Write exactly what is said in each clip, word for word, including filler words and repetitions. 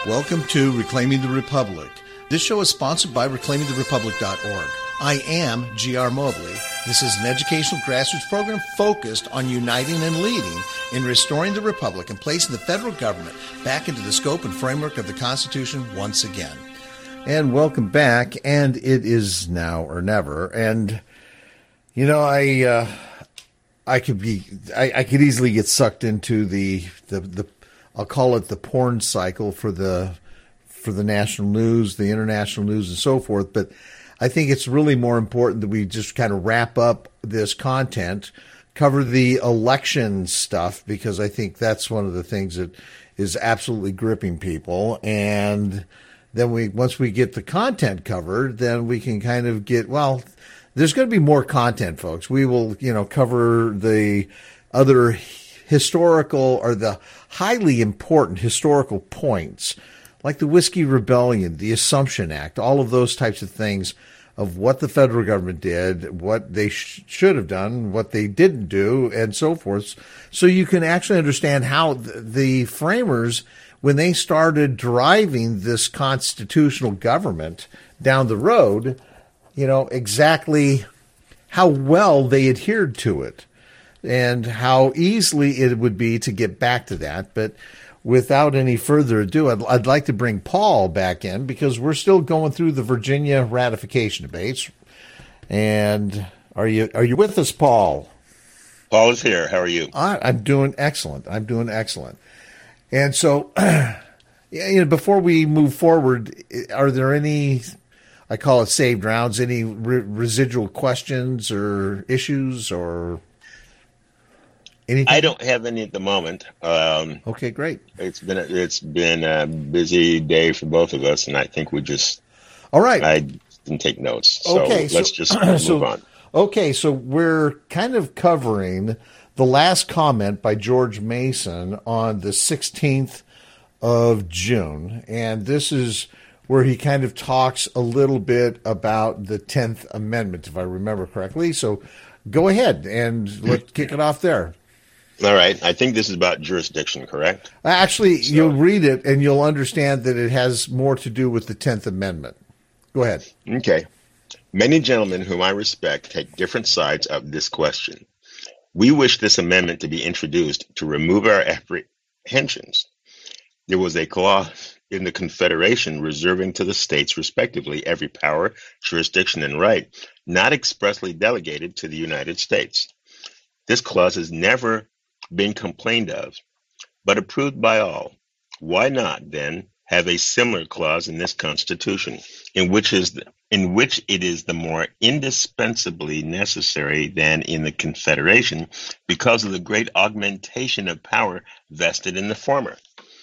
Welcome to Reclaiming the Republic. This show is sponsored by reclaiming the republic dot org. I am G R Mobley. This is an educational grassroots program focused on uniting and leading in restoring the republic and placing the federal government back into the scope and framework of the Constitution once again. And welcome back, and it is now or never. And, you know, I uh, I could be, I, I could easily get sucked into the, the, the I'll call it the porn cycle for the for the national news, the international news, and so forth. But I think it's really more important that we just kind of wrap up this content, cover the election stuff, because I think that's one of the things that is absolutely gripping people. And then we once we get the content covered, then we can kind of get, well, there's going to be more content, folks. We will, you know, cover the other historical or the highly important historical points like the Whiskey Rebellion, the Assumption Act, all of those types of things of what the federal government did, what they sh- should have done, what they didn't do, and so forth. So you can actually understand how th- the framers, when they started driving this constitutional government down the road, you know, exactly how well they adhered to it, and how easily it would be to get back to that. But without any further ado, I'd, I'd like to bring Paul back in because we're still going through the Virginia ratification debates. And are you are you with us, Paul? Paul is here. How are you? I, I'm doing excellent. I'm doing excellent. And so, you know, before we move forward, are there any, I call it saved rounds, any re- residual questions or issues or anything? I don't have any at the moment. Um, okay, great. It's been a, it's been a busy day for both of us, and I think we just. All right. I didn't take notes, so okay, let's so, just move so, on. Okay, so we're kind of covering the last comment by George Mason on the sixteenth of June, and this is where he kind of talks a little bit about the tenth Amendment, if I remember correctly. So go ahead and let's kick it off there. All right. I think this is about jurisdiction, correct? Actually, So- you'll read it and you'll understand that it has more to do with the tenth Amendment. Go ahead. Okay. Many gentlemen whom I respect take different sides of this question. We wish this amendment to be introduced to remove our apprehensions. There was a clause in the Confederation reserving to the states, respectively, every power, jurisdiction, and right not expressly delegated to the United States. This clause has never been complained of, but approved by all. Why not, then, have a similar clause in this Constitution, in which is the, in which it is the more indispensably necessary than in the Confederation, because of the great augmentation of power vested in the former?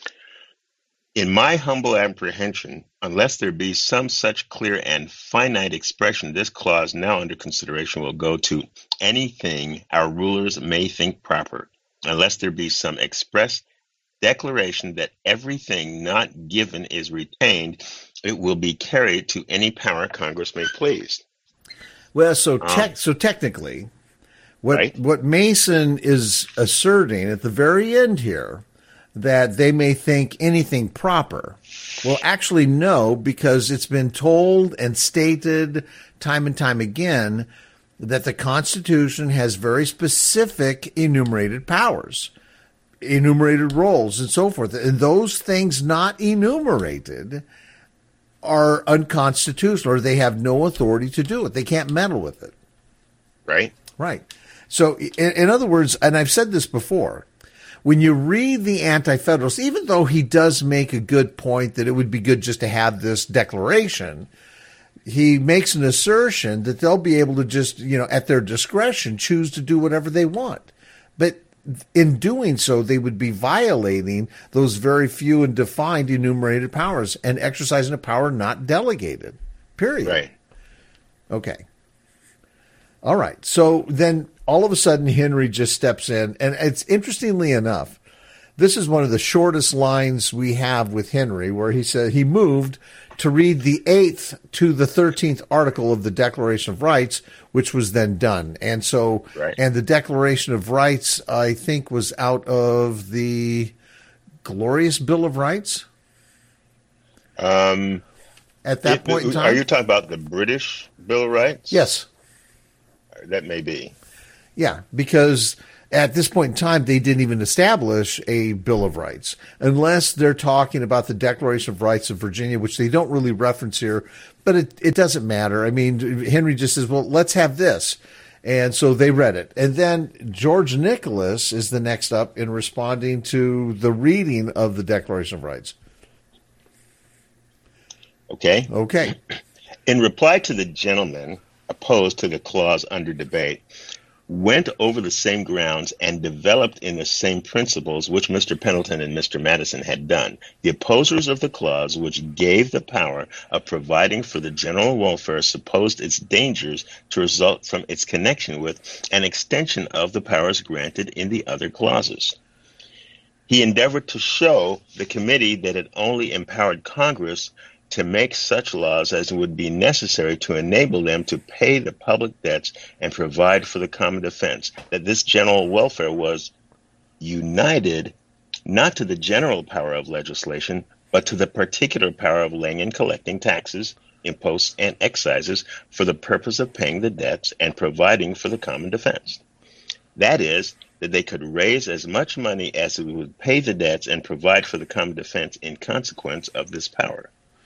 In my humble apprehension, unless there be some such clear and finite expression, this clause now under consideration will go to anything our rulers may think proper, unless there be some express declaration that everything not given is retained, it will be carried to any power Congress may please. Well, so te- Um, so technically, what right. what Mason is asserting at the very end here, that they may think anything proper. Well, actually, no, because it's been told and stated time and time again that the Constitution has very specific enumerated powers, enumerated roles, and so forth. And those things not enumerated are unconstitutional, or they have no authority to do it. They can't meddle with it. Right. Right. So, in, in other words, and I've said this before, when you read the Anti-Federalists, even though he does make a good point that it would be good just to have this declaration, he makes an assertion that they'll be able to just, you know, at their discretion, choose to do whatever they want. But in doing so, they would be violating those very few and defined enumerated powers and exercising a power not delegated, period. Right. Okay. All right. So then all of a sudden, Henry just steps in. And it's interestingly enough, this is one of the shortest lines we have with Henry, where he said he moved to read the eighth to the thirteenth article of the Declaration of Rights, which was then done. And so, right. and the Declaration of Rights, I think, was out of the Glorious Bill of Rights. Um, at that it, point in time? Are you talking about the British Bill of Rights? Yes. That may be. Yeah, because at this point in time, they didn't even establish a Bill of Rights, unless they're talking about the Declaration of Rights of Virginia, which they don't really reference here, but it, it doesn't matter. I mean, Henry just says, well, let's have this. And so they read it. And then George Nicholas is the next up in responding to the reading of the Declaration of Rights. Okay. Okay. In reply to the gentleman opposed to the clause under debate, went over the same grounds and developed in the same principles which Mister Pendleton and Mister Madison had done. The opposers of the clause, which gave the power of providing for the general welfare, supposed its dangers to result from its connection with an extension of the powers granted in the other clauses. He endeavored to show the committee that it only empowered Congress to make such laws as would be necessary to enable them to pay the public debts and provide for the common defense, that this general welfare was united not to the general power of legislation, but to the particular power of laying and collecting taxes, imposts, and excises for the purpose of paying the debts and providing for the common defense. That is, that they could raise as much money as it would pay the debts and provide for the common defense in consequence of this power.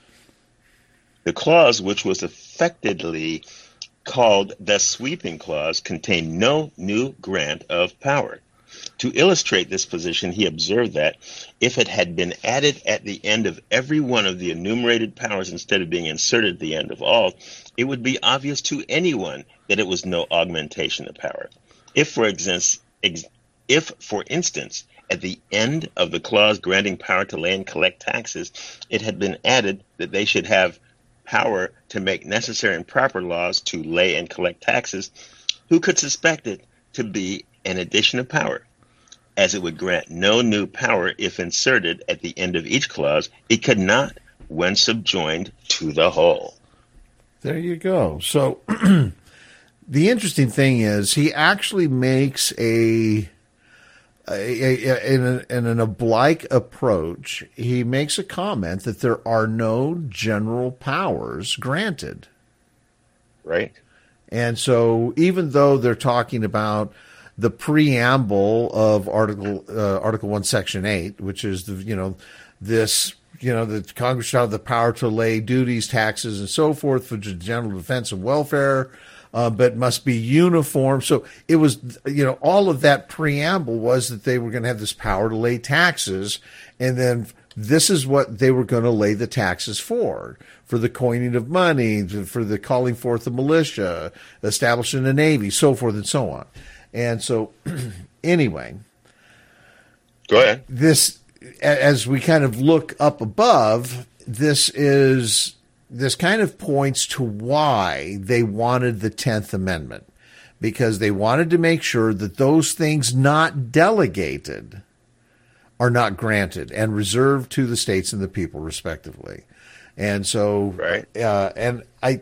The clause, which was effectively called the sweeping clause, contained no new grant of power. To illustrate this position, he observed that if it had been added at the end of every one of the enumerated powers instead of being inserted at the end of all, it would be obvious to anyone that it was no augmentation of power. If, for instance, if, for instance, at the end of the clause granting power to lay and collect taxes, it had been added that they should have power to make necessary and proper laws to lay and collect taxes, who could suspect it to be an addition of power? As it would grant no new power if inserted at the end of each clause, it could not when subjoined to the whole. There you go. So the interesting thing is he actually makes a A, a, in, a, in an oblique approach, he makes a comment that there are no general powers granted. Right. And so even though they're talking about the preamble of Article uh, Article one, Section eight, which is the you know this you know the Congress shall have the power to lay duties, taxes, and so forth for the general defense and welfare. Uh, but must be uniform. So it was, you know, all of that preamble was that they were going to have this power to lay taxes. And then this is what they were going to lay the taxes for, for the coining of money, for the calling forth the militia, establishing a navy, so forth and so on. And so anyway, go ahead. This, as we kind of look up above, this is... This kind of points to why they wanted the tenth Amendment, because they wanted to make sure that those things not delegated are not granted and reserved to the states and the people, respectively. And so, right. uh, and I,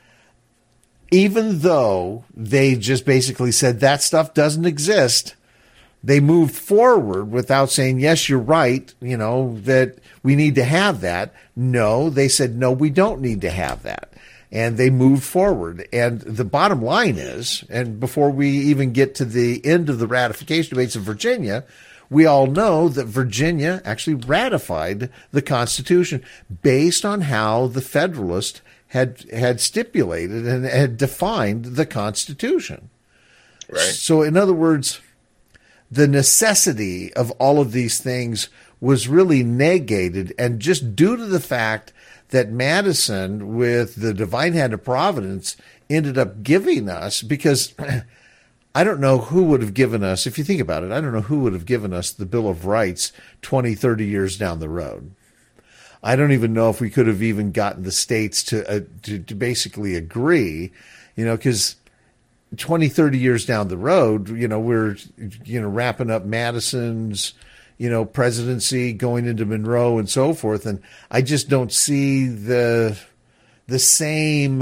even though they just basically said that stuff doesn't exist, they moved forward without saying, yes, you're right, you know, that we need to have that. No, they said, no, we don't need to have that. And they moved forward. And the bottom line is, and before we even get to the end of the ratification debates of Virginia, we all know that Virginia actually ratified the Constitution based on how the Federalists had, had stipulated and had defined the Constitution. Right. So in other words, the necessity of all of these things was really negated, and just due to the fact that Madison, with the divine hand of providence, ended up giving us, because I don't know who would have given us, if you think about it, I don't know who would have given us the Bill of Rights twenty, thirty years down the road. I don't even know if we could have even gotten the states to, uh, to, to basically agree, you know, because twenty, thirty years down the road, you know, we're, you know, wrapping up Madison's, you know, presidency, going into Monroe and so forth. And I just don't see the, the same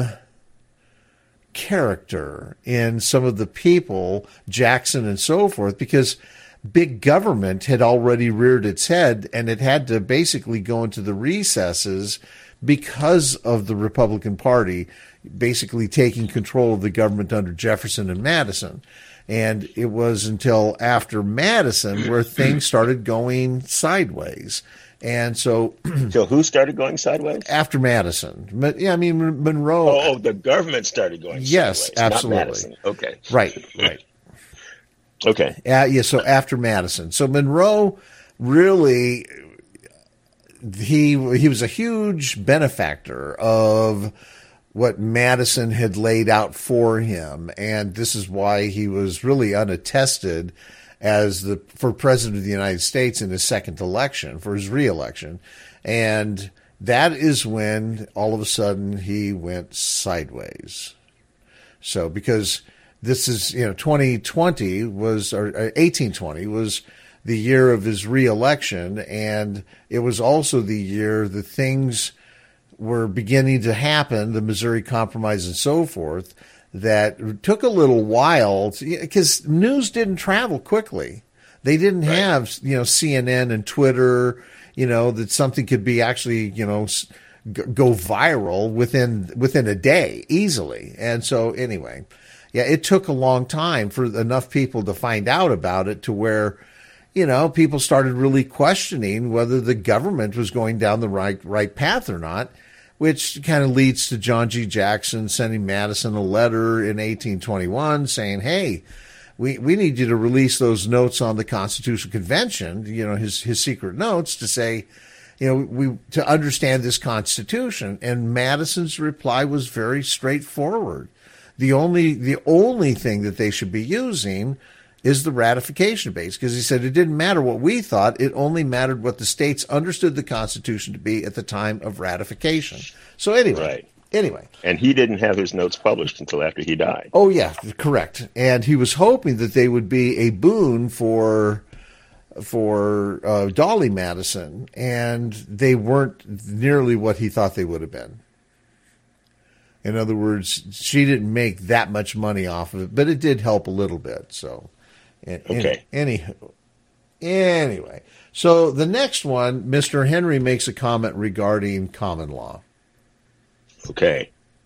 character in some of the people, Jackson and so forth, because big government had already reared its head and it had to basically go into the recesses because of the Republican Party basically taking control of the government under Jefferson and Madison. And it was until after Madison where things started going sideways. And so, so who started going sideways? After Madison. But, yeah, I mean, Monroe. Oh, oh, the government started going yes, sideways. Yes, absolutely. Not Madison. Okay. Right, right. Okay. Uh, yeah, so after Madison. So Monroe really, he he was a huge benefactor of what Madison had laid out for him. And this is why he was really unattested as the for president of the United States in his second election, for his reelection. And that is when all of a sudden he went sideways. So because this is, you know, twenty twenty was, or eighteen twenty was the year of his reelection, and it was also the year that things were beginning to happen, the Missouri Compromise and so forth, that took a little while because news didn't travel quickly. They didn't right. have, you know, C N N and Twitter, you know, that something could be actually, you know, go viral within within a day easily. And so anyway, yeah, it took a long time for enough people to find out about it to where, you know, people started really questioning whether the government was going down the right right path or not, which kind of leads to John G. Jackson sending Madison a letter in eighteen twenty-one saying, hey, we, we need you to release those notes on the Constitutional Convention, you know, his, his secret notes to say, you know, we to understand this Constitution. And Madison's reply was very straightforward. The only the only thing that they should be using is the ratification base, because he said it didn't matter what we thought. It only mattered what the states understood the Constitution to be at the time of ratification. So anyway, right. anyway. And he didn't have his notes published until after he died. Oh, yeah, correct. And he was hoping that they would be a boon for for uh, Dolly Madison, and they weren't nearly what he thought they would have been. In other words, she didn't make that much money off of it, but it did help a little bit. So, okay. Any, anyway, so the next one, Mister Henry makes a comment regarding common law. Okay.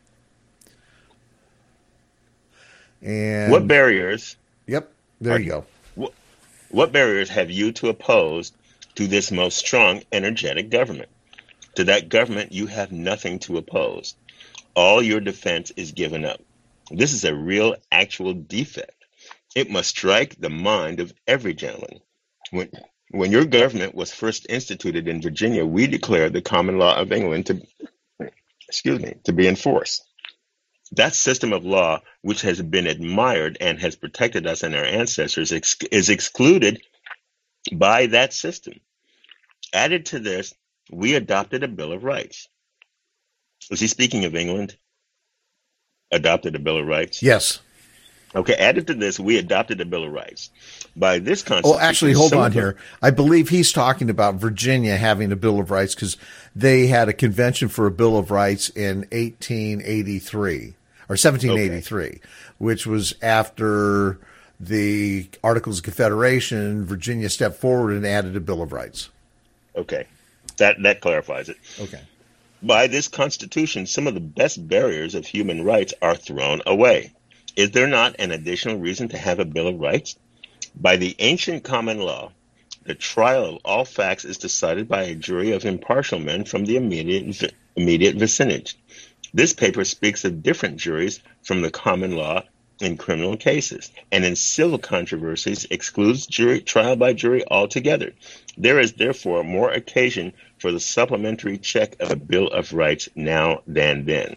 And what barriers? Yep, there are, you go. What, what barriers have you to oppose to this most strong, energetic government? To that government, you have nothing to oppose. All your defense is given up. This is a real, actual defect. It must strike the mind of every gentleman. When, when your government was first instituted in Virginia, we declared the common law of England to, excuse me, to be enforced. That system of law, which has been admired and has protected us and our ancestors, ex- is excluded by that system. Added to this, we adopted a Bill of Rights. Was he speaking of England? Adopted a Bill of Rights? Yes. Okay, added to this, we adopted a Bill of Rights. By this Constitution... Oh, actually, hold on here. I believe he's talking about Virginia having a Bill of Rights because they had a convention for a Bill of Rights in eighteen eighty-three, or seventeen eighty-three, okay. Which was after the Articles of Confederation. Virginia stepped forward and added a Bill of Rights. Okay, that, that clarifies it. Okay. By this Constitution, some of the best barriers of human rights are thrown away. Is there not an additional reason to have a Bill of Rights? By the ancient common law, the trial of all facts is decided by a jury of impartial men from the immediate immediate vicinage. This paper speaks of different juries from the common law in criminal cases, and in civil controversies excludes jury trial by jury altogether. There is therefore more occasion for the supplementary check of a Bill of Rights now than then.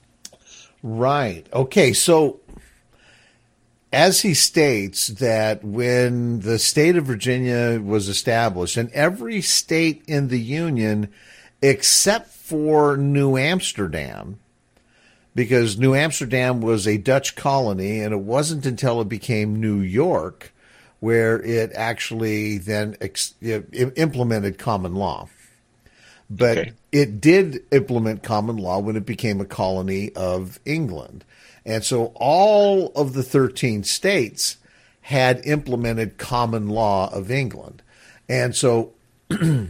Right. Okay, so as he states that when the state of Virginia was established, and every state in the Union except for New Amsterdam, because New Amsterdam was a Dutch colony, and it wasn't until it became New York where it actually then ex- implemented common law. But okay. It did implement common law when it became a colony of England. And so all of the thirteen states had implemented common law of England. And so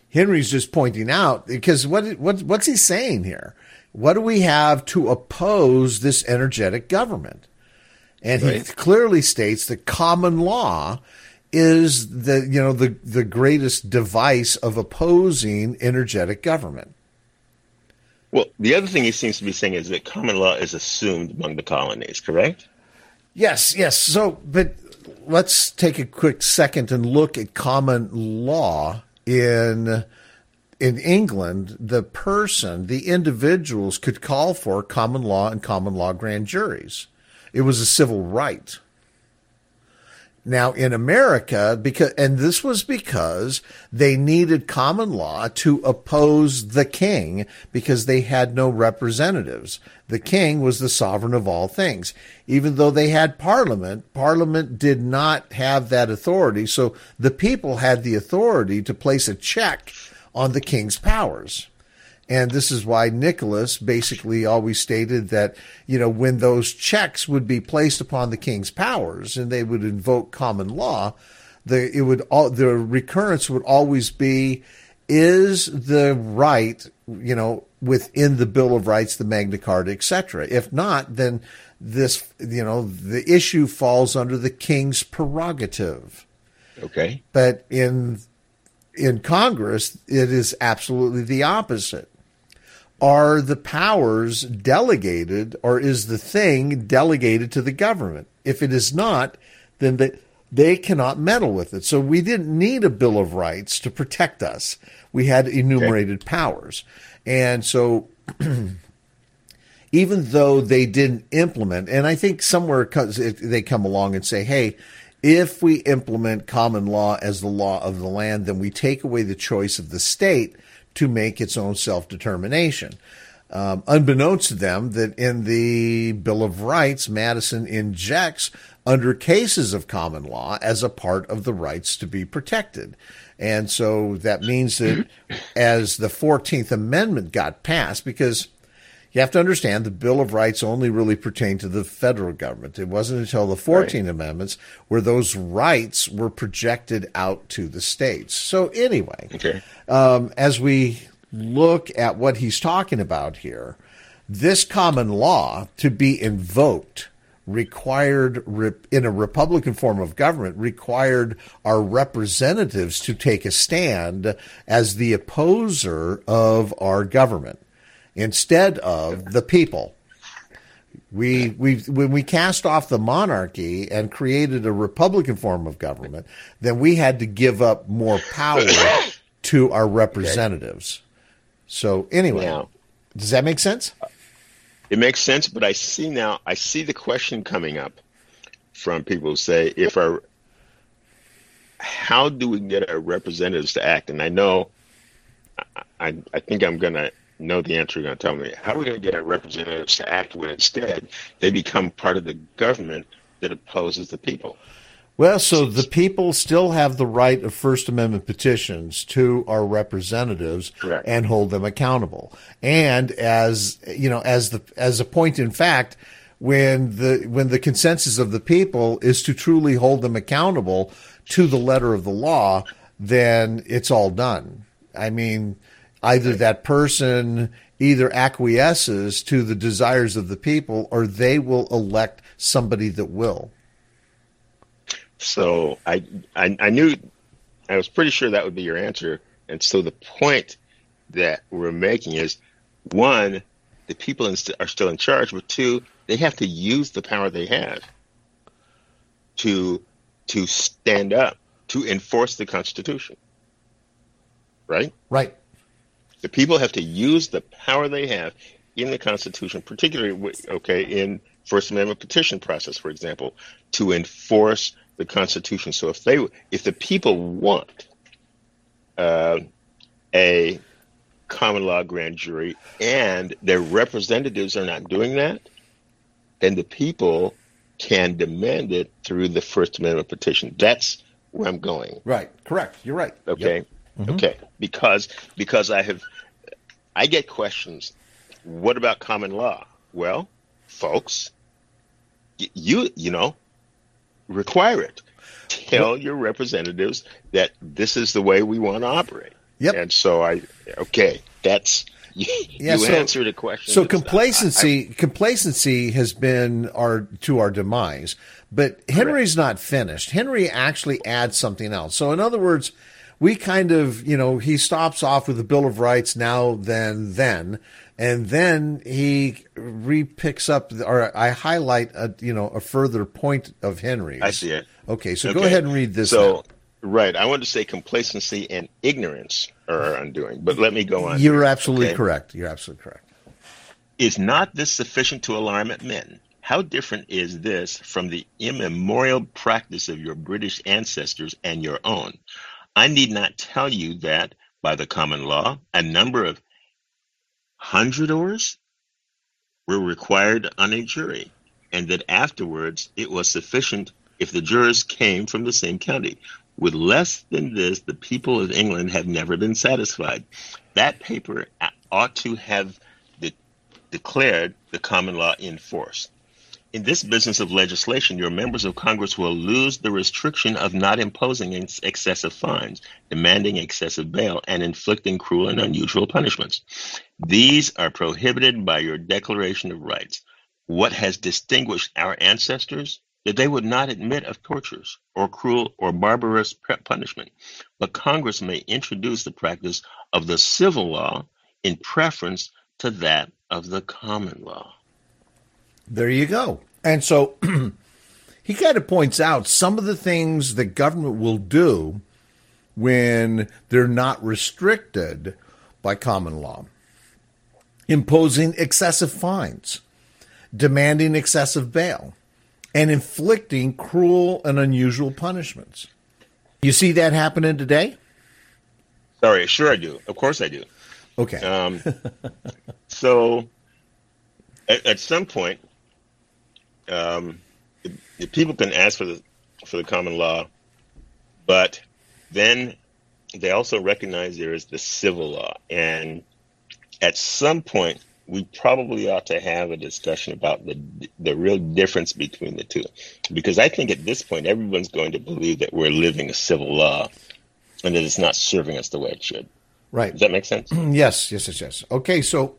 Henry's just pointing out, because what, what what's he saying here? What do we have to oppose this energetic government? And right. he clearly states that common law is the you know the the greatest device of opposing energetic government. Well, the other thing he seems to be saying is that common law is assumed among the colonies, correct? Yes, yes. So, but let's take a quick second and look at common law in in England. The person, the individuals could call for common law and common law grand juries. It was a civil right. Now, in America, because and this was because they needed common law to oppose the king because they had no representatives. The king was the sovereign of all things. Even though they had parliament, parliament did not have that authority. So the people had the authority to place a check on the king's powers. And this is why Nicholas basically always stated that, you know, when those checks would be placed upon the king's powers and they would invoke common law, the it would all, the recurrence would always be, is the right, you know, within the Bill of Rights, the Magna Carta, et cetera. If not, then this, you know, the issue falls under the king's prerogative. Okay. But in in Congress, it is absolutely the opposite. Are the powers delegated, or is the thing delegated to the government? If it is not, then they, they cannot meddle with it. So we didn't need a Bill of Rights to protect us. We had enumerated okay. powers. And so even though they didn't implement, and I think somewhere they come along and say, hey, if we implement common law as the law of the land, then we take away the choice of the state to make its own self-determination. Um, unbeknownst to them, that in the Bill of Rights, Madison injects under cases of common law as a part of the rights to be protected. And so that means that as the fourteenth Amendment got passed, because you have to understand the Bill of Rights only really pertained to the federal government. It wasn't until the fourteenth right. Amendments where those rights were projected out to the states. So anyway, okay. um, as we look at what he's talking about here, this common law to be invoked required, in a Republican form of government, required our representatives to take a stand as the opposer of our government, instead of the people. We we when we cast off the monarchy and created a Republican form of government, then we had to give up more power to our representatives. So anyway, now, does that make sense? It makes sense, but I see now, I see the question coming up from people who say, if our, how do we get our representatives to act? And I know, I, I think I'm going to know the answer you're going to tell me. How are we going to get our representatives to act when instead they become part of the government that opposes the people? Well, so the people still have the right of First Amendment petitions to our representatives. Correct. And hold them accountable. And as you know, as the as a point in fact, when the when the consensus of the people is to truly hold them accountable to the letter of the law, then it's all done. I mean, either that person either acquiesces to the desires of the people, or they will elect somebody that will. So I, I I knew, I was pretty sure that would be your answer. And so the point that we're making is, one, the people in st- are still in charge, but two, they have to use the power they have to to stand up, to enforce the Constitution. Right? Right. The people have to use the power they have in the Constitution, particularly, okay, in First Amendment petition process, for example, to enforce the Constitution. So if they, if the people want uh, a common law grand jury and their representatives are not doing that, then the people can demand it through the First Amendment petition. That's where I'm going. Right. Correct. You're right. Okay. Yep. Mm-hmm. Okay. Because because I have, I get questions. What about common law? Well, folks, y- you you know. require it. Tell your representatives that this is the way we want to operate. Yep. And so I, okay, that's, you, yeah, you so, answered a question. So complacency, I, I, complacency has been our, to our demise, but Henry's correct. Not finished. Henry actually adds something else. So in other words, we kind of, you know, he stops off with the Bill of Rights now, then, then, and then he re-picks up, or I highlight, a, you know, a further point of Henry's. I see it. Okay, so okay. go ahead and read this. So, now. Right, I wanted to say complacency and ignorance are our undoing, but let me go on. You're here, absolutely okay? correct. You're absolutely correct. Is not this sufficient to alarm at men? How different is this from the immemorial practice of your British ancestors and your own? I need not tell you that by the common law, a number of hundredors were required on a jury, and that afterwards it was sufficient if the jurors came from the same county. With less than this, the people of England have never been satisfied. That paper ought to have de- declared the common law in force. In this business of legislation, your members of Congress will lose the restriction of not imposing excessive fines, demanding excessive bail, and inflicting cruel and unusual punishments. These are prohibited by your Declaration of Rights. What has distinguished our ancestors? That they would not admit of tortures or cruel or barbarous punishment. But Congress may introduce the practice of the civil law in preference to that of the common law. There you go. And so he kind of points out some of the things the government will do when they're not restricted by common law. Imposing excessive fines, demanding excessive bail, and inflicting cruel and unusual punishments. You see that happening today? Sorry, sure I do. Of course I do. Okay. Um, so at, at some point, um, the, the people can ask for the for the common law, but then they also recognize there is the civil law. And at some point, we probably ought to have a discussion about the the real difference between the two. Because I think at this point, everyone's going to believe that we're living a civil law and that it's not serving us the way it should. Right. Does that make sense? Yes, yes, yes, yes. Okay, so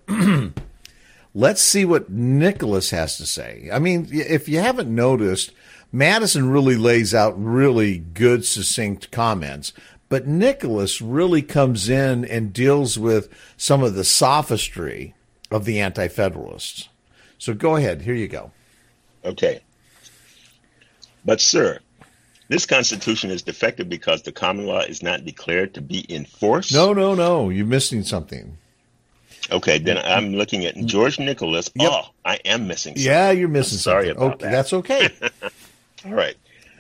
let's see what Nicholas has to say. I mean, if you haven't noticed, Madison really lays out really good, succinct comments. But Nicholas really comes in and deals with some of the sophistry of the Anti-Federalists. So go ahead. Here you go. Okay. But, sir, this Constitution is defective because the common law is not declared to be in force? No, no, no. You're missing something. Okay, then I'm looking at George Nicholas. Yep. Oh, I am missing something. Yeah, you're missing I'm sorry something. about okay, that. That's okay. All right.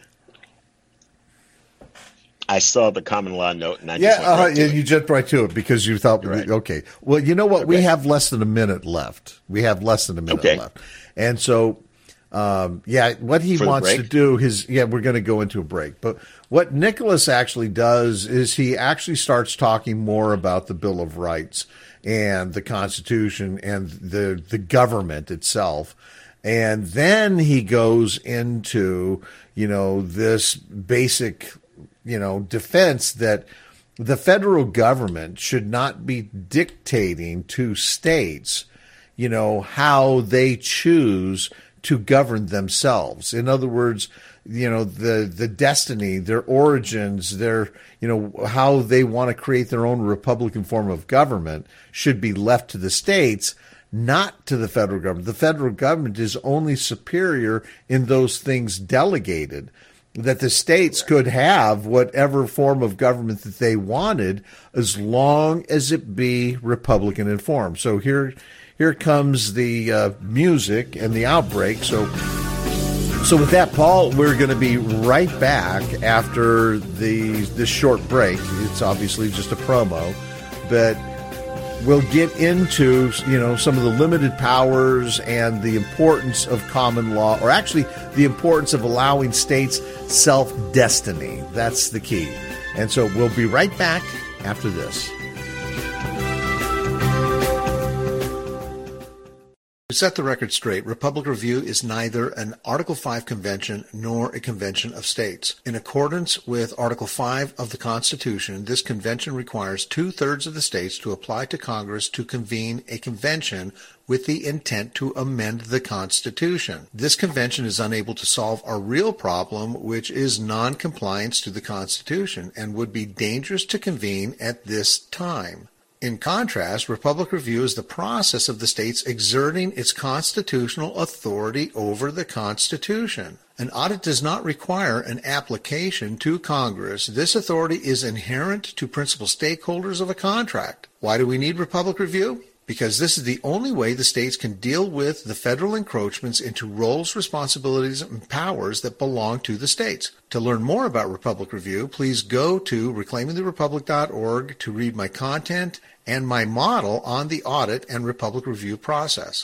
I saw the common law note, and I yeah, just went uh, right to and it. you jumped right to it because you thought, Right. okay. Well, you know what? We Okay. have less than a minute left. We have less than a minute Okay. left. And so, um, yeah, what he For the wants to break? do is, yeah, we're going to go into a break. But what Nicholas actually does is he actually starts talking more about the Bill of Rights and the Constitution and the the government itself. And then he goes into, you know, this basic, you know, defense that the federal government should not be dictating to states, you know, how they choose to govern themselves. In other words, you know, the, the destiny, their origins, their, you know, how they want to create their own Republican form of government should be left to the states, not to the federal government. The federal government is only superior in those things delegated, that the states could have whatever form of government that they wanted as long as it be Republican in form. So here here comes the uh, music and the outbreak. So so with that, Paul, we're going to be right back after the this short break. It's obviously just a promo, but we'll get into, you know, some of the limited powers and the importance of common law, or actually the importance of allowing states self-destiny. That's the key. And so we'll be right back after this. To set the record straight, Republic Review is neither an Article five convention nor a convention of states. In accordance with Article five of the Constitution, this convention requires two-thirds of the states to apply to Congress to convene a convention with the intent to amend the Constitution. This convention is unable to solve our real problem, which is non-compliance to the Constitution, and would be dangerous to convene at this time. In contrast, Republic Review is the process of the states exerting its constitutional authority over the Constitution. An audit does not require an application to Congress. This authority is inherent to principal stakeholders of a contract. Why do we need Republic Review? Because this is the only way the states can deal with the federal encroachments into roles, responsibilities, and powers that belong to the states. To learn more about Republic Review, please go to reclaiming the republic dot org to read my content and my model on the audit and Republic Review process.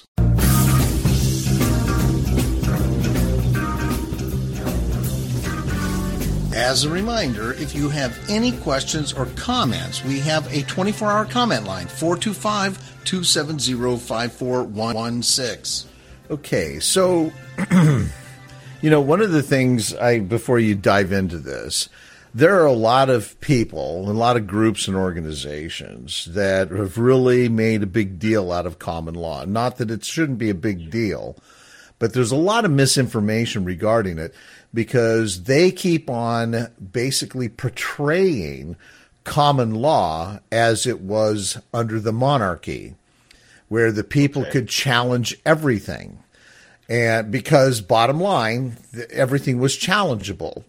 As a reminder, if you have any questions or comments, we have a twenty-four hour comment line, four two five, two seven zero, five four one six. Okay, so, you know, one of the things I, before you dive into this, there are a lot of people, a lot of groups and organizations that have really made a big deal out of common law. Not that it shouldn't be a big deal, but there's a lot of misinformation regarding it because they keep on basically portraying common law as it was under the monarchy, where the people okay. could challenge everything. And because bottom line, everything was challengeable.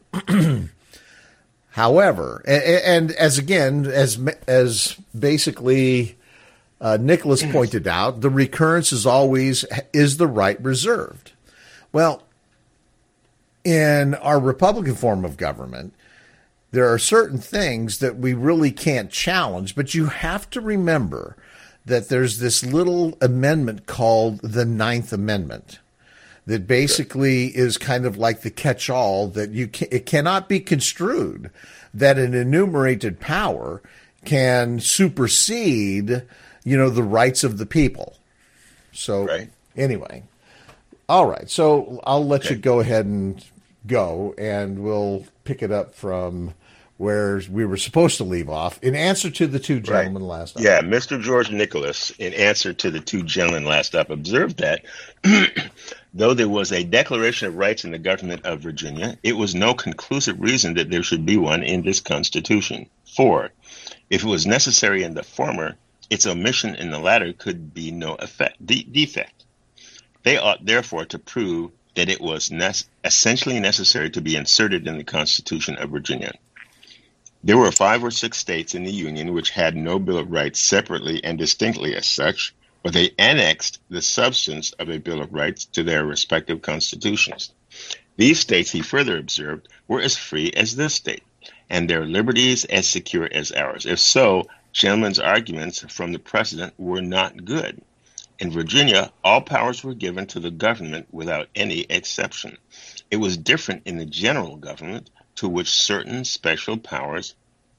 However, and, and as again, as as basically uh, Nicholas pointed out, the recurrence is always, is the right reserved? Well, in our Republican form of government, there are certain things that we really can't challenge, but you have to remember that there's this little amendment called the Ninth Amendment that basically is kind of like the catch-all that you can, it cannot be construed that an enumerated power can supersede, you know, the rights of the people. So right. anyway, all right. So I'll let okay. you go ahead and go, and we'll pick it up from where we were supposed to leave off in answer to the two gentlemen right. last up. Yeah, Mister George Nicholas, in answer to the two gentlemen last up, observed that though there was a Declaration of Rights in the government of Virginia, it was no conclusive reason that there should be one in this Constitution. For, if it was necessary in the former, its omission in the latter could be no effect, de- defect. They ought therefore to prove that it was ne- essentially necessary to be inserted in the Constitution of Virginia. There were five or six states in the Union which had no Bill of Rights separately and distinctly as such, but they annexed the substance of a Bill of Rights to their respective constitutions. These states, he further observed, were as free as this state, and their liberties as secure as ours. If so, gentlemen's arguments from the precedent were not good. In Virginia, all powers were given to the government without any exception. It was different in the general government, to which certain special powers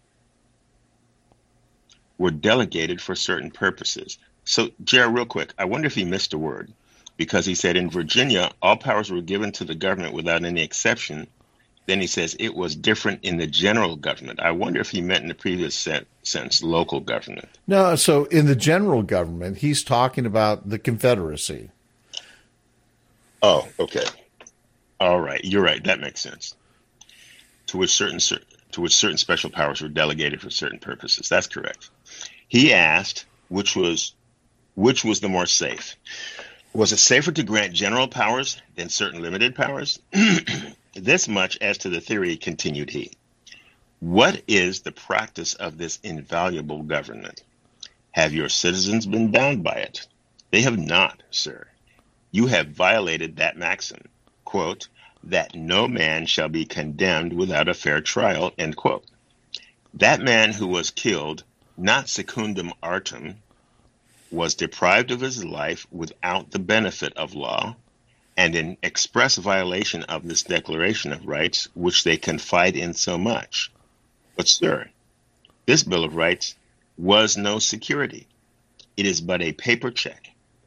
were delegated for certain purposes. So, Jared, real quick, I wonder if he missed a word, because he said in Virginia, all powers were given to the government without any exception. Then he says it was different in the general government. I wonder if he meant in the previous set, sense local government. No, so in the general government, he's talking about the Confederacy. Oh, okay. All right. You're right. That makes sense. To which certain to which certain special powers were delegated for certain purposes. That's correct. He asked which was which was the more safe. Was it safer to grant general powers than certain limited powers? This much as to the theory, continued he. What is the practice of this invaluable government? Have your citizens been bound by it? They have not, sir. You have violated that maxim, quote, that no man shall be condemned without a fair trial, end quote. That man who was killed, not secundum artem, was deprived of his life without the benefit of law, and in express violation of this Declaration of Rights, which they confide in so much. But, sir, this Bill of Rights was no security. It is but a paper check.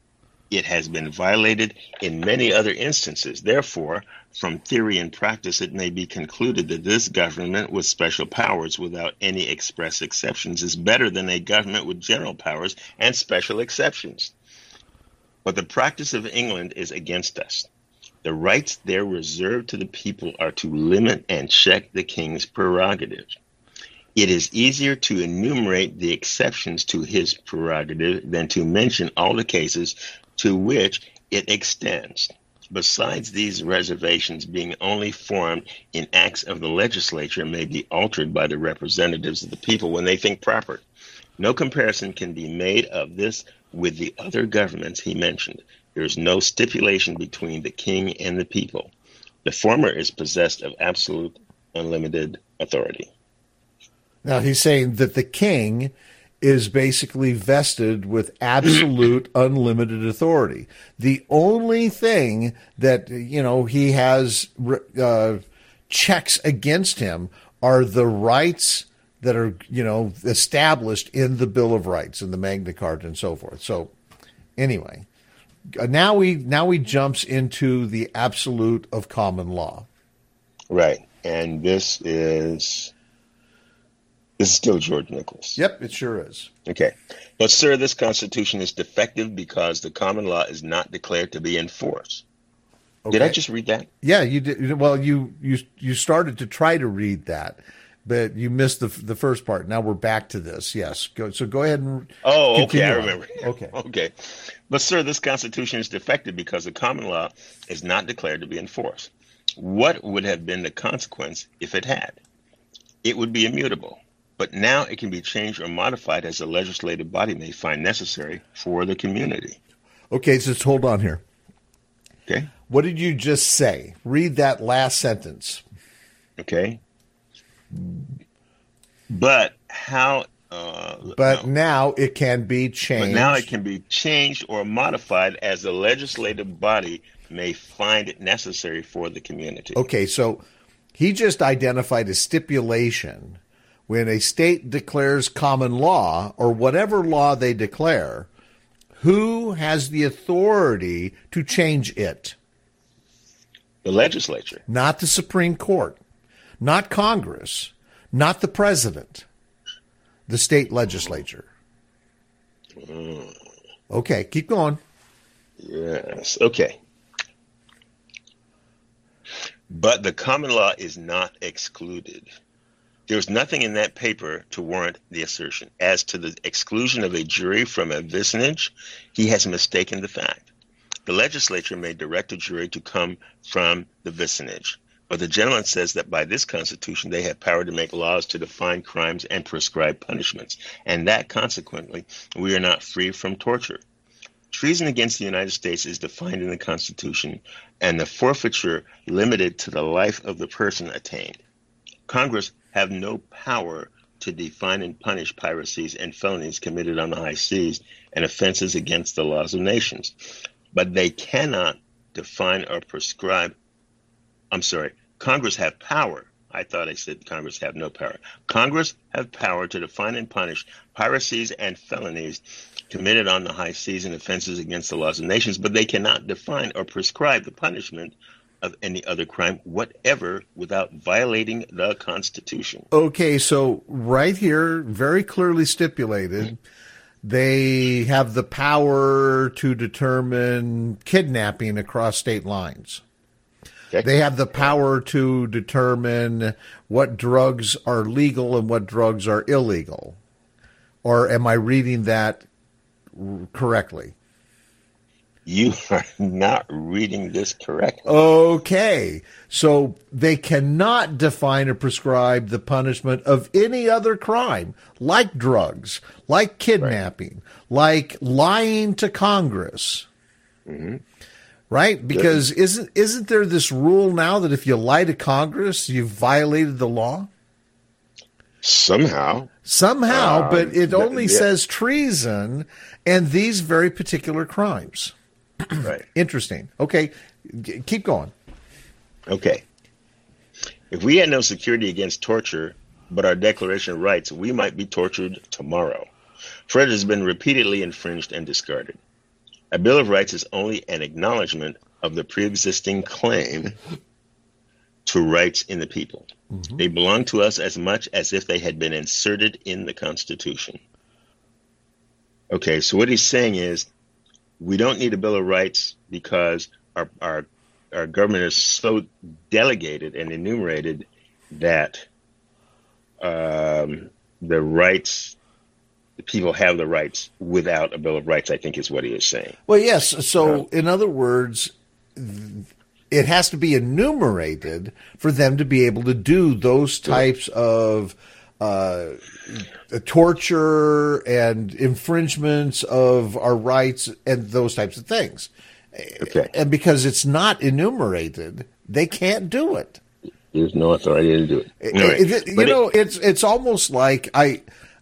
It has been violated in many other instances. Therefore, from theory and practice, it may be concluded that this government with special powers without any express exceptions is better than a government with general powers and special exceptions. But the practice of England is against us. The rights there reserved to the people are to limit and check the king's prerogative. It is easier to enumerate the exceptions to his prerogative than to mention all the cases to which it extends. Besides, these reservations, being only formed in acts of the legislature, may be altered by the representatives of the people when they think proper. No comparison can be made of this with the other governments he mentioned. There is no stipulation between the king and the people. The former is possessed of absolute, unlimited authority. Now, he's saying that the king is basically vested with absolute, unlimited authority. The only thing that, you know, he has uh, checks against him are the rights that are, you know, established in the Bill of Rights and the Magna Carta and so forth. So, anyway, now we now he jumps into the absolute of common law. Right, and this is this is still George Nichols. Yep, it sure is. Okay, but sir, this Constitution is defective because the common law is not declared to be in force. Okay. Did I just read that? Yeah, you did. Well, you you you started to try to read that, but you missed the the first part. Now we're back to this. Yes. Go, so go ahead and Oh, okay, I remember. On. Okay. Okay. But sir, this Constitution is defective because the common law is not declared to be in force. What would have been the consequence if it had? It would be immutable. But now it can be changed or modified as the legislative body may find necessary for the community. Okay, so let's hold on here. Okay. What did you just say? Read that last sentence. Okay. But how... Uh, but no. now it can be changed. But now it can be changed or modified as the legislative body may find it necessary for the community. Okay, so he just identified a stipulation. When a state declares common law, or whatever law they declare, who has the authority to change it? The legislature. Not the Supreme Court, not Congress, not the president, the state legislature. Mm. Okay, keep going. Yes, okay. But the common law is not excluded. There's nothing in that paper to warrant the assertion. As to the exclusion of a jury from a vicinage, he has mistaken the fact. The legislature may direct a jury to come from the vicinage, but the gentleman says that by this Constitution they have power to make laws to define crimes and prescribe punishments, and that consequently we are not free from torture. Treason against the United States is defined in the Constitution, and the forfeiture limited to the life of the person attained. Congress have no power to define and punish piracies and felonies committed on the high seas and offenses against the laws of nations. But they cannot define or prescribe, I'm sorry, Congress have power. I thought I said Congress have no power. Congress have power to define and punish piracies and felonies committed on the high seas and offenses against the laws of nations, but they cannot define or prescribe the punishment of any other crime, whatever, without violating the Constitution. Okay, so right here, very clearly stipulated, they have the power to determine kidnapping across state lines. Okay. They have the power to determine what drugs are legal and what drugs are illegal. Or am I reading that correctly? You are not reading this correctly. Okay. So they cannot define or prescribe the punishment of any other crime, like drugs, like kidnapping, right. like lying to Congress. Mm-hmm. Right? Because yeah. isn't isn't there this rule now that if you lie to Congress, you've violated the law? Somehow. Somehow, uh, but it only yeah. says treason and these very particular crimes. Right. Interesting. Okay, G- keep going. Okay. If we had no security against torture, but our Declaration of Rights, we might be tortured tomorrow. For it has been repeatedly infringed and discarded. A Bill of Rights is only an acknowledgement of the pre-existing claim to rights in the people. Mm-hmm. They belong to us as much as if they had been inserted in the Constitution. Okay, so what he's saying is we don't need a Bill of Rights because our our, our government is so delegated and enumerated that um, the rights, the people have the rights without a Bill of Rights, I think is what he is saying. Well, yes. So, uh, in other words, it has to be enumerated for them to be able to do those types of uh, torture and infringements of our rights and those types of things. Okay. And because it's not enumerated, they can't do it. There's no authority to do it. Right. it you but know, it, it's it's almost like I.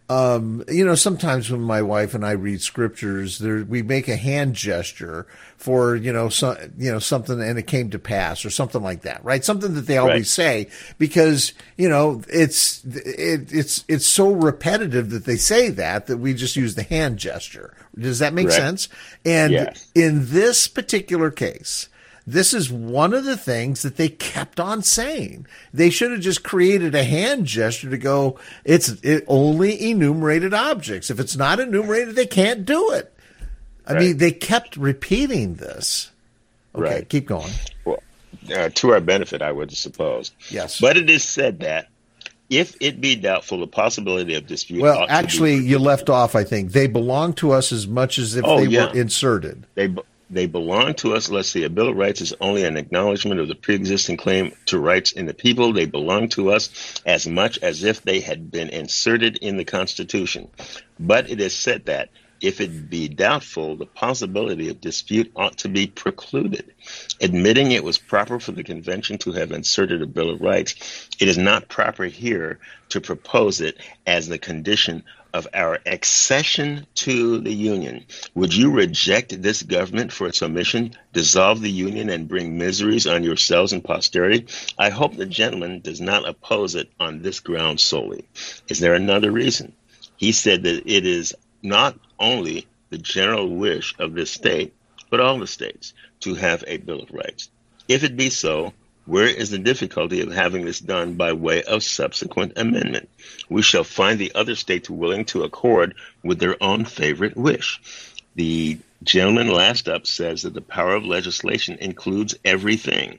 Um, you know, sometimes when my wife and I read scriptures, there, we make a hand gesture for, you know, so, you know, something and it came to pass or something like that, right? Something that they always right. say because, you know, it's, it, it's, it's so repetitive that they say that, that we just use the hand gesture. Does that make right. sense? And yes. in this particular case, this is one of the things that they kept on saying. They should have just created a hand gesture to go, it's it only enumerated objects. If it's not enumerated, they can't do it. I right. mean, they kept repeating this. Okay, right. keep going. Well, uh, to our benefit, I would suppose. Yes. But it is said that if it be doubtful, the possibility of dispute. Well, actually, you left off, I think. They belong to us as much as if oh, they yeah. were inserted. They They belong to us. Let's see. A Bill of Rights is only an acknowledgement of the pre-existing claim to rights in the people. They belong to us as much as if they had been inserted in the Constitution. But it is said that if it be doubtful, the possibility of dispute ought to be precluded. Admitting it was proper for the convention to have inserted a Bill of Rights, it is not proper here to propose it as the condition of our accession to the Union. Would you reject this government for its omission, dissolve the Union, and bring miseries on yourselves and posterity? I hope the gentleman does not oppose it on this ground solely. Is there another reason? He said that it is not only the general wish of this state, but all the states, to have a Bill of Rights. If it be so, where is the difficulty of having this done by way of subsequent amendment? We shall find the other states willing to accord with their own favorite wish. The gentleman last up says that the power of legislation includes everything.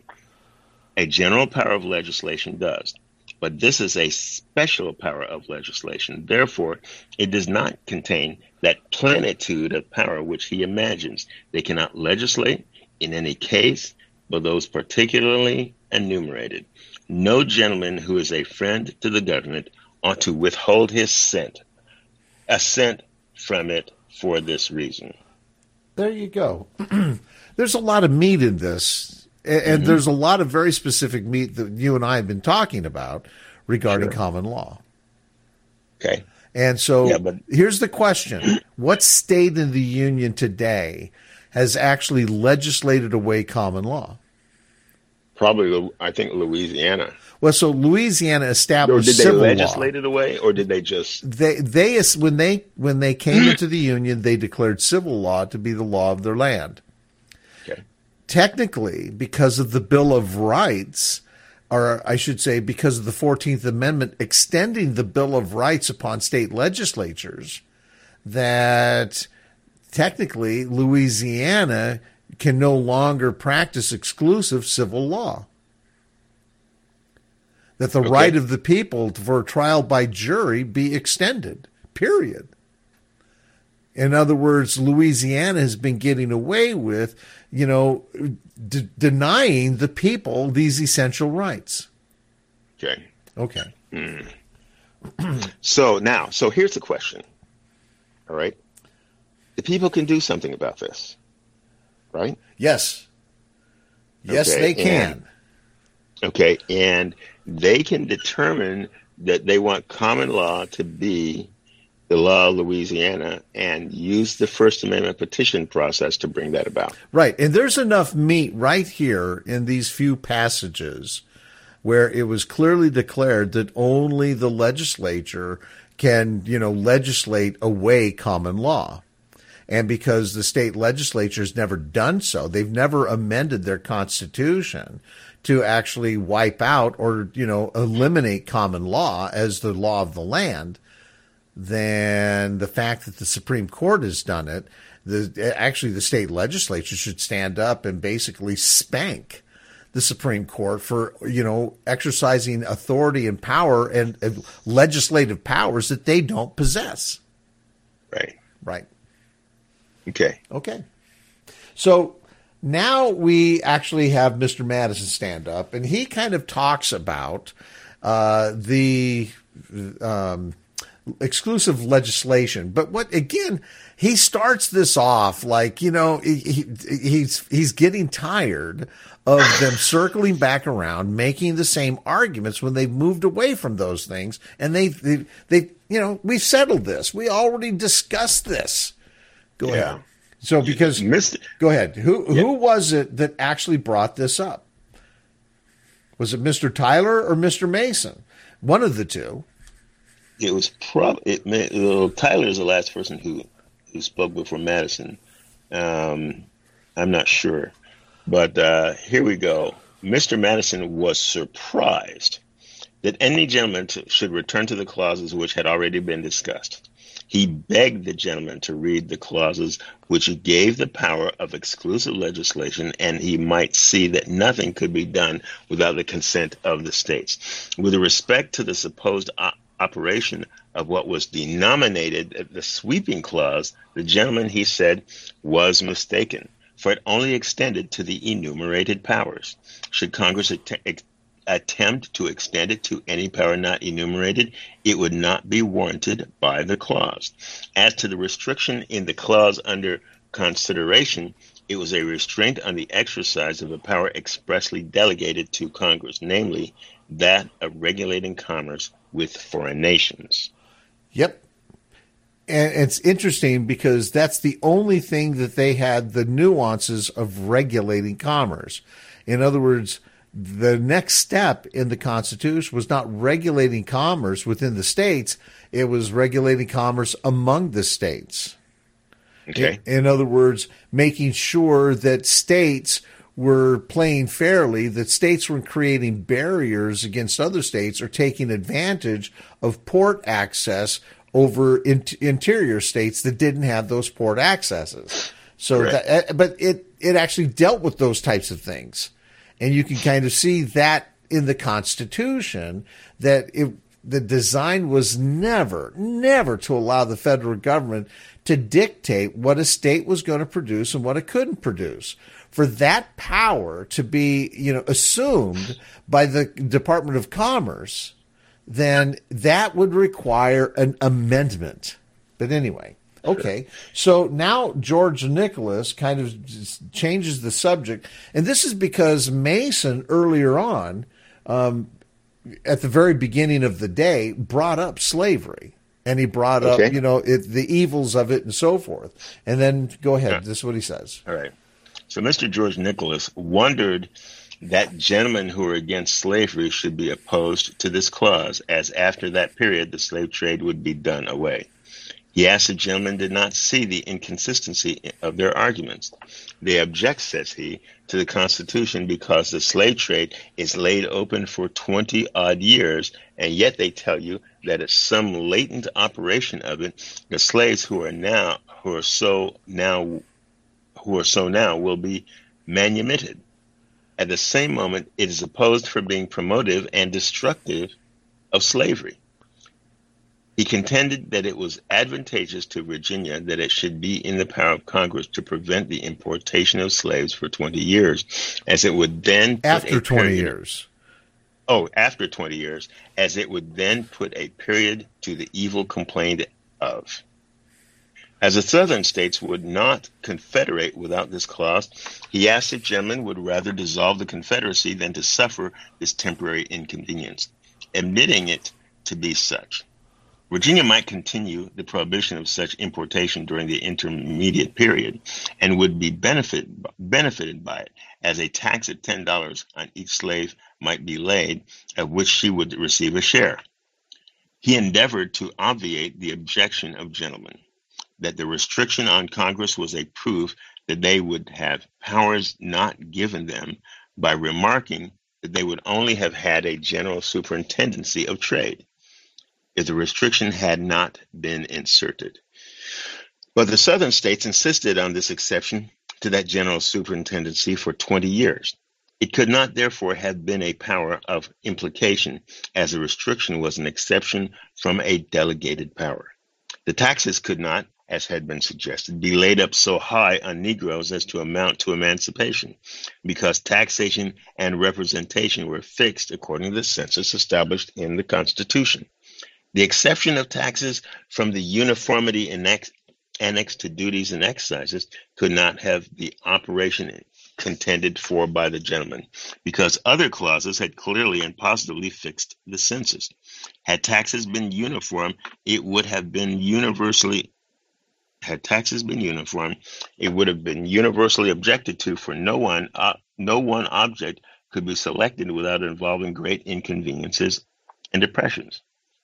A general power of legislation does, but this is a special power of legislation. Therefore, it does not contain that plenitude of power which he imagines. They cannot legislate in any case, but those particularly enumerated. No gentleman who is a friend to the government ought to withhold his assent, assent from it for this reason. There you go. There's a lot of meat in this, and mm-hmm. there's a lot of very specific meat that you and I have been talking about regarding sure. common law. Okay. And so yeah, but- here's the question. What state in the Union today has actually legislated away common law? Probably, I think, Louisiana. Well, so Louisiana established or did they civil legislate law. it away, or did they just they they when they when they came into the Union, they declared civil law to be the law of their land. Okay. Technically, because of the Bill of Rights, or I should say, because of the fourteenth Amendment extending the Bill of Rights upon state legislatures, that technically Louisiana can no longer practice exclusive civil law. That the okay. right of the people for trial by jury be extended, period. In other words, Louisiana has been getting away with, you know, d- denying the people these essential rights. Okay. Okay. Mm. so now, so here's the question. All right. The people can do something about this, right? Yes. Yes, okay. they can. And, okay. And they can determine that they want common law to be the law of Louisiana and use the First Amendment petition process to bring that about. Right. And there's enough meat right here in these few passages where it was clearly declared that only the legislature can, you know, legislate away common law. And because the state legislature's never done so, they've never amended their constitution to actually wipe out or, you know, eliminate common law as the law of the land, then the fact that the Supreme Court has done it, the actually the state legislature should stand up and basically spank the Supreme Court for, you know, exercising authority and power and uh, legislative powers that they don't possess. Right. Right. Okay. Okay. So now we actually have Mister Madison stand up, and he kind of talks about uh, the um, exclusive legislation. But what, again, he starts this off like, you know, he, he, he's he's getting tired of them circling back around, making the same arguments when they've moved away from those things. And they, they, they you know, we settled this. We already discussed this. Go yeah. ahead. So because, you missed it. Go ahead. Who yeah. who was it that actually brought this up? Was it Mister Tyler or Mister Mason? One of the two. It was probably, it may, well, Tyler is the last person who, who spoke before Madison. Um, I'm not sure. But uh, here we go. Mister Madison was surprised that any gentleman to, should return to the clauses which had already been discussed. He begged the gentleman to read the clauses which gave the power of exclusive legislation, and he might see that nothing could be done without the consent of the states. With respect to the supposed op- operation of what was denominated the sweeping clause, the gentleman, he said, was mistaken, for it only extended to the enumerated powers. Should Congress att- attempt to extend it to any power not enumerated, it would not be warranted by the clause. As to the restriction in the clause under consideration, it was a restraint on the exercise of a power expressly delegated to Congress, namely that of regulating commerce with foreign nations. Yep. And it's interesting because that's the only thing that they had the nuances of regulating commerce. In other words, the next step in the Constitution was not regulating commerce within the states. It was regulating commerce among the states. Okay. In, in other words, making sure that states were playing fairly, that states weren't creating barriers against other states or taking advantage of port access over in, interior states that didn't have those port accesses. So, that, but it, it actually dealt with those types of things. And you can kind of see that in the Constitution, that it, the design was never, never to allow the federal government to dictate what a state was going to produce and what it couldn't produce. For that power to be, you know, assumed by the Department of Commerce, then that would require an amendment. But anyway, okay. So now George Nicholas kind of changes the subject. And this is because Mason earlier on, um, at the very beginning of the day, brought up slavery. And he brought okay. up, you know, it, the evils of it and so forth. And then go ahead. Yeah. This is what he says. All right. So Mister George Nicholas wondered that gentlemen who were against slavery should be opposed to this clause, as after that period the slave trade would be done away. He asked the gentlemen did not see the inconsistency of their arguments. They object, says he, to the Constitution because the slave trade is laid open for twenty odd years, and yet they tell you that it's some latent operation of it. The slaves who are now, who are so now, who are so now will be manumitted. At the same moment, it is opposed for being promotive and destructive of slavery. He contended that it was advantageous to Virginia that it should be in the power of Congress to prevent the importation of slaves for twenty years, as it would then put after a twenty period, years. Oh, after twenty years, as it would then put a period to the evil complained of. As the southern states would not confederate without this clause, he asked if gentlemen would rather dissolve the Confederacy than to suffer this temporary inconvenience, admitting it to be such. Virginia might continue the prohibition of such importation during the intermediate period and would be benefit, benefited by it, as a tax of ten dollars on each slave might be laid, of which she would receive a share. He endeavored to obviate the objection of gentlemen. that the restriction on Congress was a proof that they would have powers not given them, by remarking that they would only have had a general superintendency of trade if the restriction had not been inserted. But the southern states insisted on this exception to that general superintendency for twenty years. It could not therefore have been a power of implication, as a restriction was an exception from a delegated power. The taxes could not, as had been suggested, be laid up so high on Negroes as to amount to emancipation, because taxation and representation were fixed according to the census established in the Constitution. The exception of taxes from the uniformity annex, annexed to duties and excises could not have the operation contended for by the gentleman, because other clauses had clearly and positively fixed the census. Had taxes been uniform, it would have been universally Had taxes been uniform, it would have been universally objected to, for no one, uh, no one object could be selected without involving great inconveniences and depressions.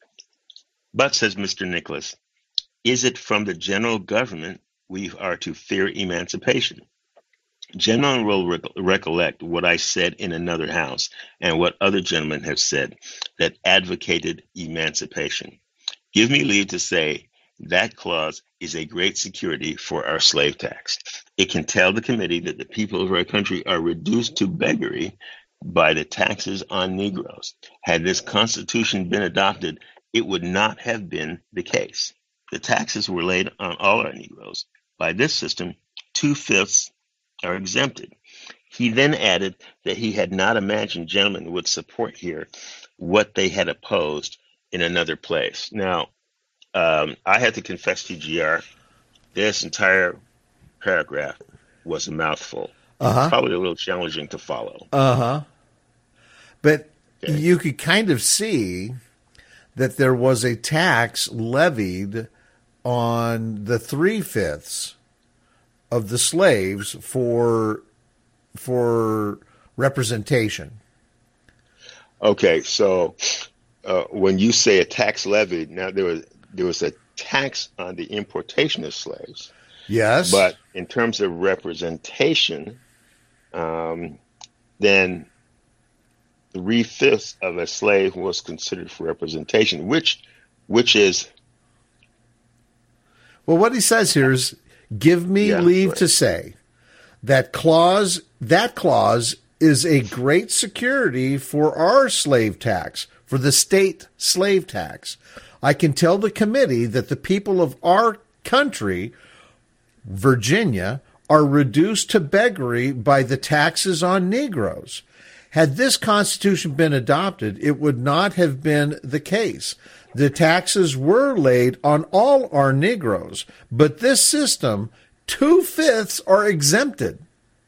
But, says Mister Nicholas, is it from the general government we are to fear emancipation? Gentlemen will rec- recollect what I said in another house, and what other gentlemen have said that advocated emancipation. Give me leave to say that clause is a great security for our slave tax. It can tell the committee that the people of our country are reduced to beggary by the taxes on Negroes. Had this Constitution been adopted, it would not have been the case. The taxes were laid on all our Negroes. By this system, two-fifths are exempted. He then added that he had not imagined gentlemen would support here what they had opposed in another place. Now, um, I had to confess to G R, this entire paragraph was a mouthful. Uh-huh. Probably a little challenging to follow. Uh-huh. But Okay. you could kind of see that there was a tax levied on the three-fifths of the slaves for for representation. Okay, so uh, when you say a tax levied, now there was there was a tax on the importation of slaves, Yes. but in terms of representation, um, then three-fifths of a slave was considered for representation, which which is Well, what he says here is, give me Yeah, leave right. to say that clause, that clause is a great security for our slave tax, for the state slave tax. I can tell the committee that the people of our country, Virginia, are reduced to beggary by the taxes on Negroes. Had this Constitution been adopted, it would not have been the case. The taxes were laid on all our Negroes, but this system, two-fifths are exempted.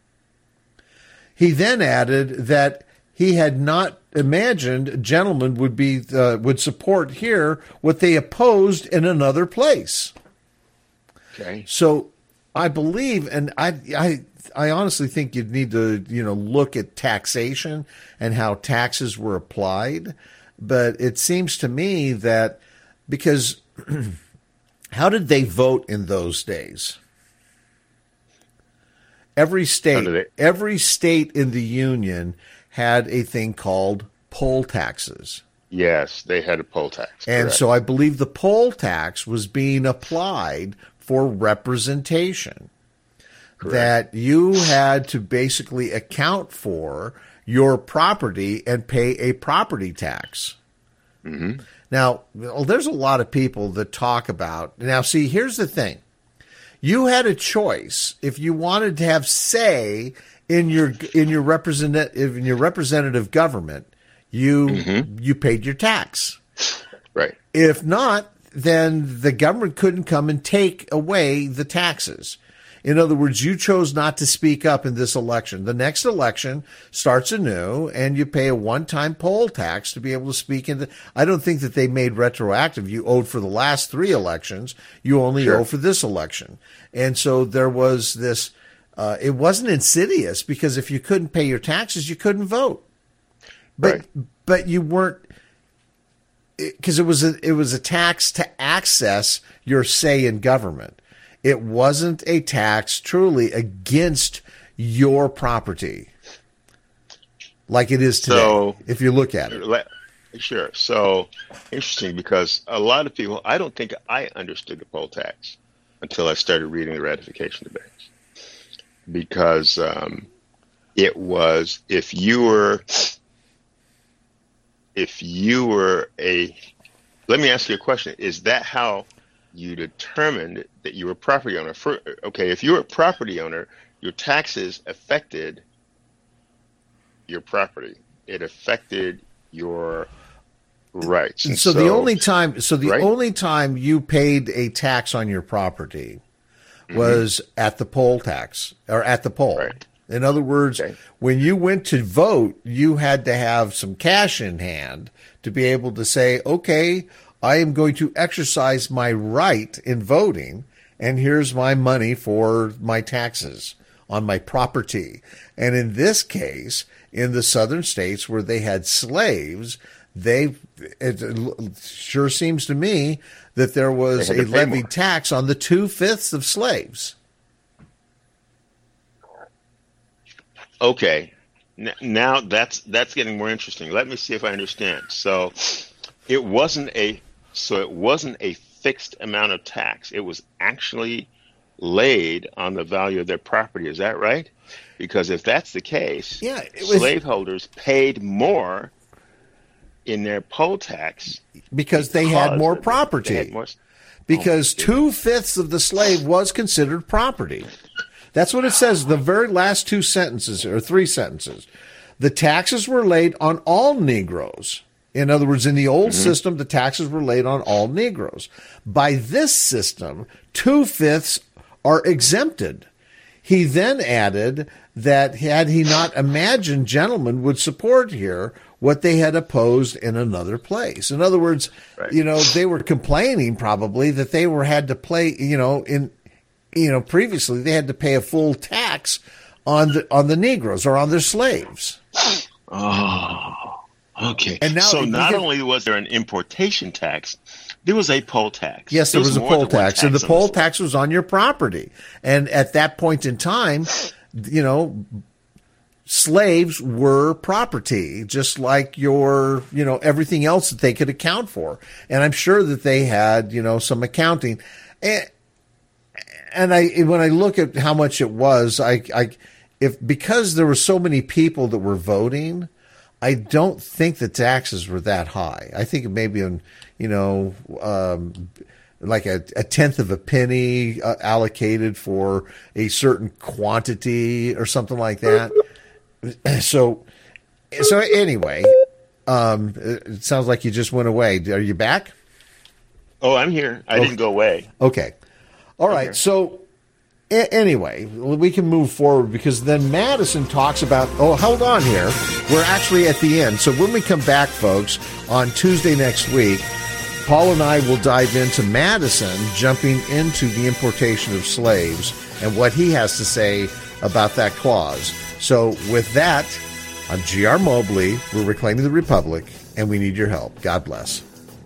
He then added that he had not imagined gentlemen would be uh, would support here what they opposed in another place. okay. So I believe, and I, I, I honestly think you'd need to, you know, look at taxation and how taxes were applied. But it seems to me that because how did they vote in those days? Every How state, did they- every state in the Union had a thing called poll taxes. Yes, they had a poll tax. And correct. so I believe the poll tax was being applied for representation. Correct. That you had to basically account for your property and pay a property tax. Mhm. Now, well, there's a lot of people that talk about. Now, see, here's the thing. You had a choice if you wanted to have say in your in your representative in your representative government. You Mm-hmm. you paid your tax. Right. If not, then the government couldn't come and take away the taxes. In other words, you chose not to speak up in this election. The next election starts anew, and you pay a one-time poll tax to be able to speak in. The, I don't think that they made retroactive. You owed for the last three elections. You only Sure. owe for this election. And so there was this, uh, it wasn't insidious, because if you couldn't pay your taxes, you couldn't vote. But Right. but you weren't, because it was a, it was a tax to access your say in government. It wasn't a tax truly against your property like it is today, So, if you look at it. let- sure. So interesting, because a lot of people, I don't think I understood the poll tax until I started reading the ratification debates, because um, it was if you were if you were a let me ask you a question. Is that how you determined that you were a property owner? For, okay, if you were a property owner, your taxes affected your property. It affected your rights. And And so, the only time, so the right? only time you paid a tax on your property was at the poll tax or at the poll. Right. In other words, Okay. when you went to vote, you had to have some cash in hand to be able to say, okay, I am going to exercise my right in voting, and here's my money for my taxes on my property. And in this case, in the southern states where they had slaves, they it sure seems to me that there was They had a to pay levied more. tax on the two-fifths of slaves. Okay, N- now that's that's getting more interesting. Let me see if I understand. So, it wasn't a so it wasn't a fixed amount of tax. It was actually laid on the value of their property. Is that right? Because if that's the case, Yeah, it was- slaveholders paid more in their poll tax Because they had because more of the- property. They had more, Because two-fifths of the slave was considered property. That's what it says, the very last two sentences, or three sentences. The taxes were laid on all Negroes. In other words, in the old system, the taxes were laid on all Negroes. By this system, two-fifths are exempted. He then added that had he not imagined gentlemen would support here what they had opposed in another place. In other words, Right. you know, they were complaining probably that they were had to play, you know, in, you know, previously they had to pay a full tax on the, on the Negroes or on their slaves. Oh, okay. And now so you not get- only was there an importation tax, there was a poll tax. Yes, there was a more poll than one tax, and the on poll this tax was on your property. And at that point in time, you know, slaves were property, just like your, you know, everything else that they could account for. And I'm sure that they had, you know, some accounting. And, and I, when I look at how much it was, I, I, if, because there were so many people that were voting, I don't think the taxes were that high. I think maybe in, you know, um, like a, a tenth of a penny uh, allocated for a certain quantity or something like that. So, so anyway, um, it sounds like you just went away. Are you back? Oh, I'm here. I didn't go away. Okay. All right. Okay. So a- anyway, we can move forward because then Madison talks about, oh, hold on here. We're actually at the end. So when we come back, folks, on Tuesday next week, Paul and I will dive into Madison jumping into the importation of slaves and what he has to say about that clause. So with that, I'm G R Mobley. We're Reclaiming the Republic, and we need your help. God bless.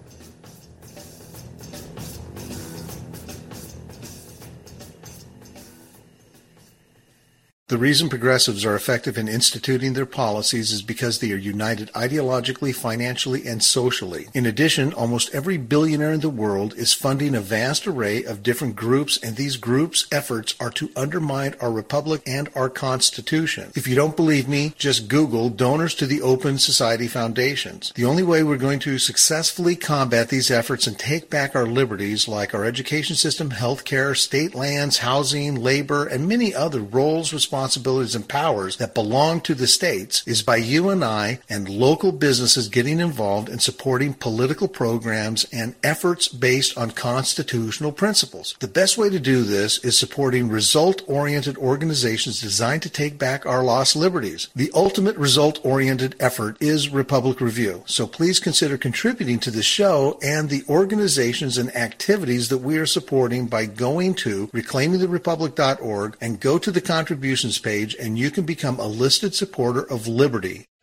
The reason progressives are effective in instituting their policies is because they are united ideologically, financially, and socially. In addition, almost every billionaire in the world is funding a vast array of different groups, and these groups' efforts are to undermine our republic and our Constitution. If you don't believe me, just Google donors to the Open Society Foundations. The only way we're going to successfully combat these efforts and take back our liberties, like our education system, healthcare, state lands, housing, labor, and many other roles, responsibilities, responsibilities and powers that belong to the states, is by you and I and local businesses getting involved in supporting political programs and efforts based on constitutional principles. The best way to do this is supporting result-oriented organizations designed to take back our lost liberties. The ultimate result-oriented effort is Republic Review, so please consider contributing to the show and the organizations and activities that we are supporting by going to reclaiming the republic dot org and go to the contributions page, and you can become a listed supporter of liberty.